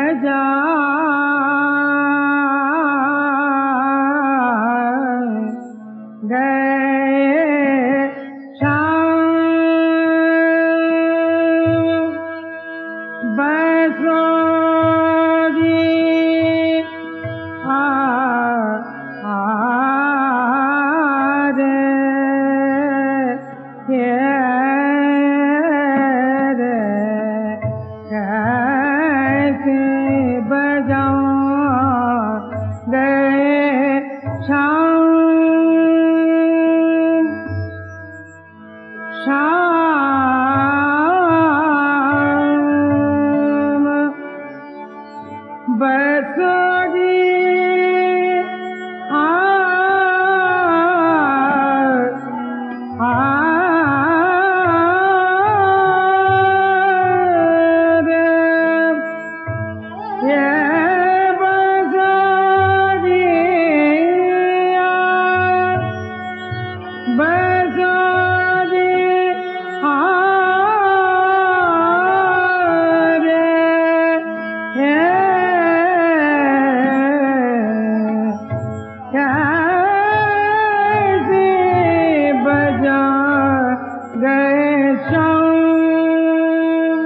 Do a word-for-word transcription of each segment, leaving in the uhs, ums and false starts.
बजा गए शाम बसोरी आ आ रे ये रे कैसे बजाऊं गए शाम शाम बसोरी आ आ रे ये बसोरी आ बसोरी आ रे ये कैसे बजा गए शाम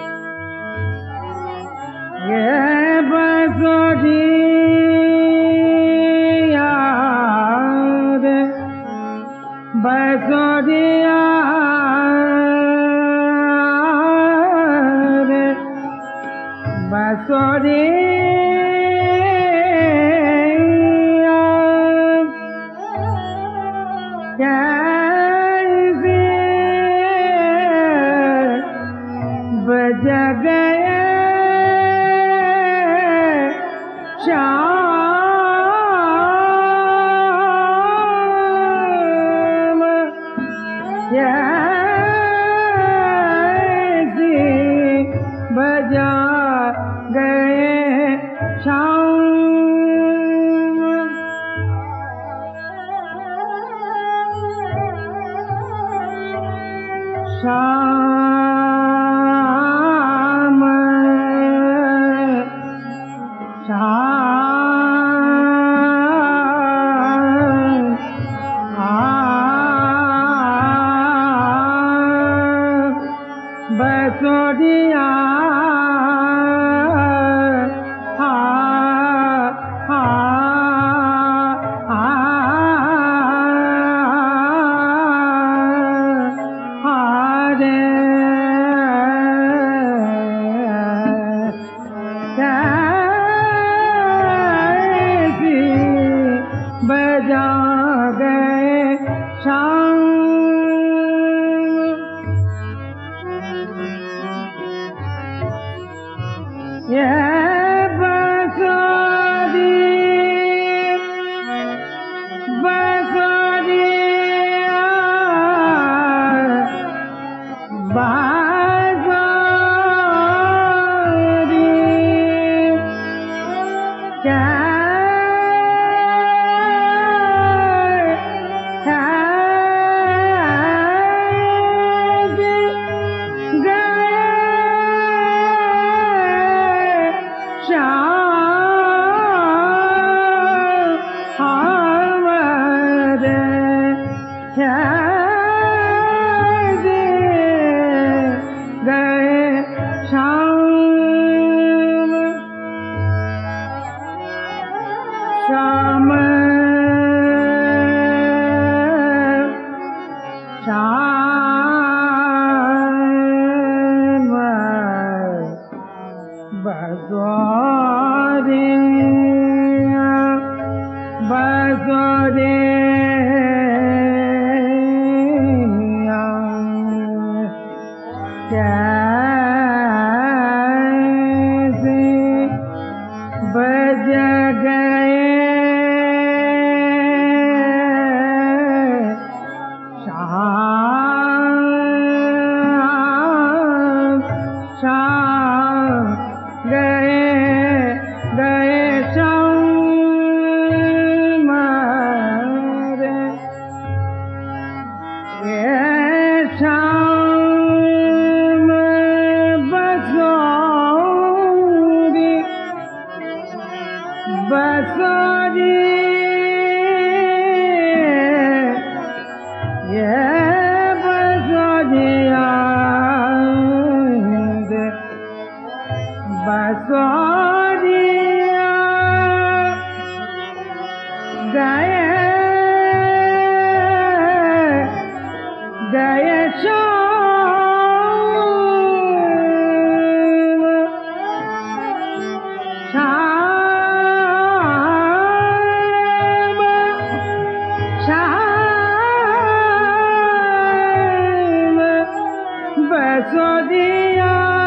ये बसोरी याद बसोरी याद बसोरी कैसे बजा गए शाम कैसे बजा गए शाम शाम शाम आ बसोरिया आ आ आ आ रे कैसे बजा गए शाम ये बसोरी बसोरी बसोरी कैसे गए शाम रे कैसे गए शाम शाम शाम बसोरी बसोरी कैसे बज गए शाम शाम गए गए शाम बसोरिया गए गए श्याम श्याम श्याम बसोरिया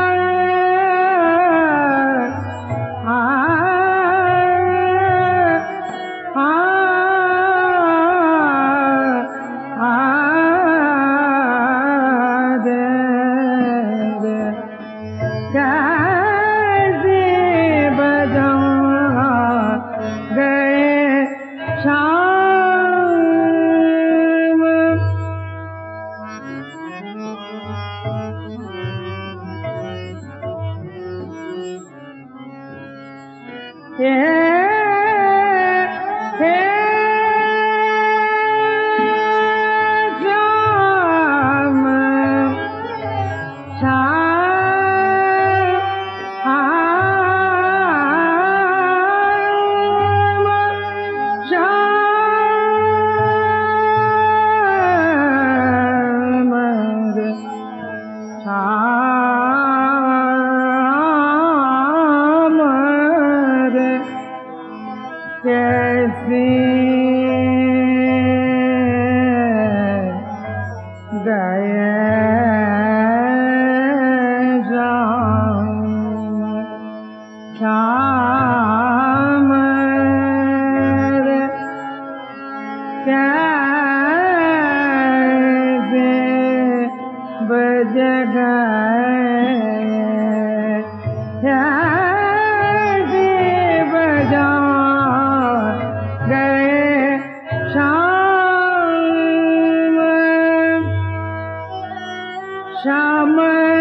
श्याम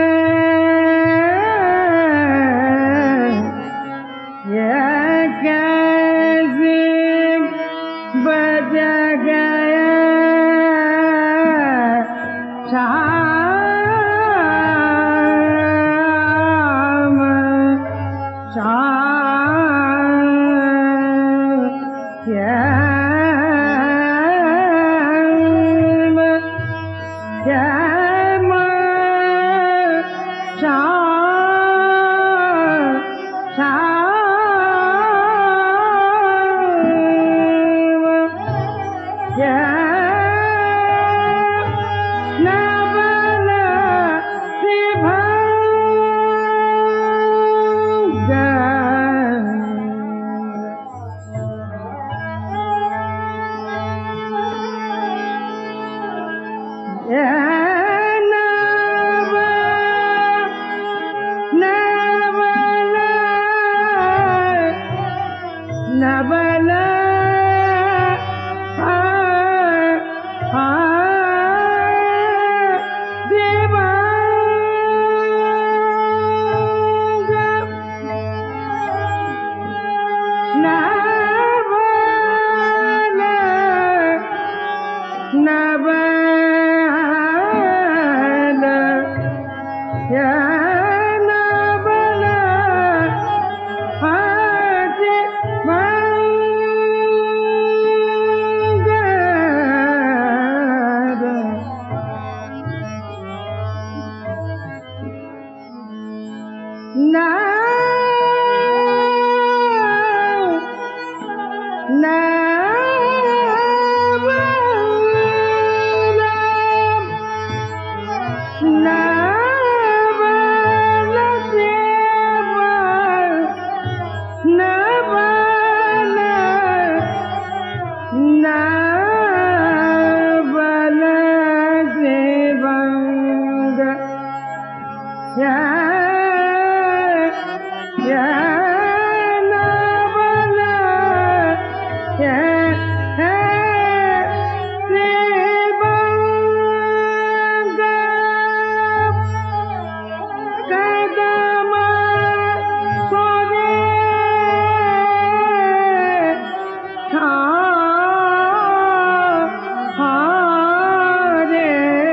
ये कैसे बज गए श्याम श्याम ये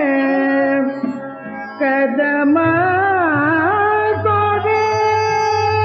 कदम तोरे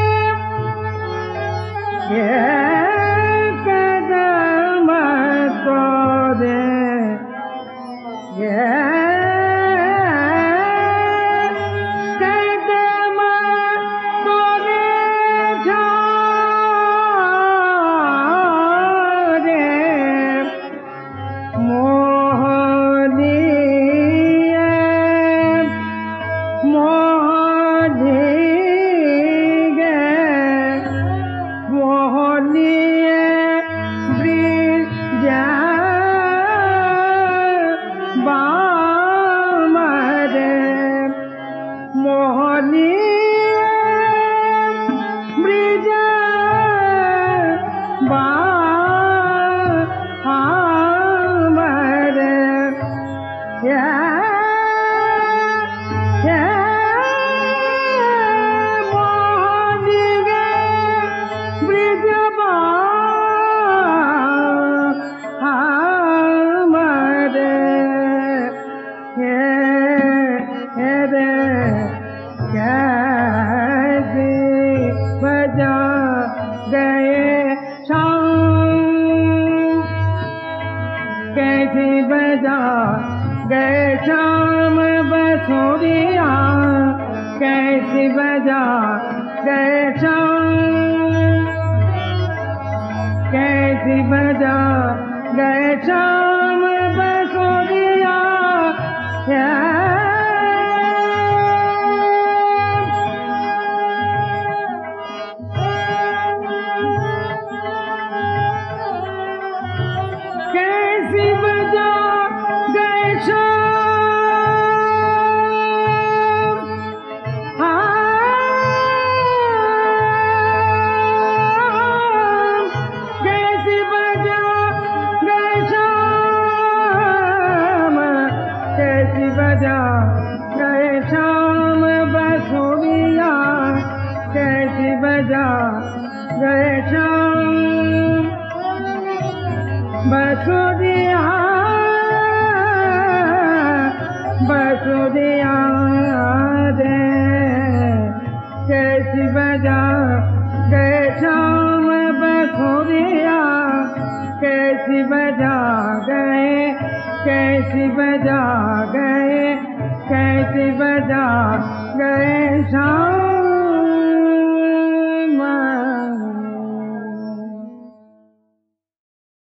बजा गए शाम, कैसी बजा गए शाम बसुरिया, कैसी बजा गए शाम, कैसी बजा गए शाम बसुरिया। कैसी बजा गए शाम, कैसी बजा गए शाम, कैसी बजा गए शाम बसुरिया, कैसी बजा गए शाम बसुरिया, बसुरिया रे, कैसी बजा गए शाम बसुरिया, कैसी बजा गए, कैसी बजा गए, कैसी बजा गए शाम।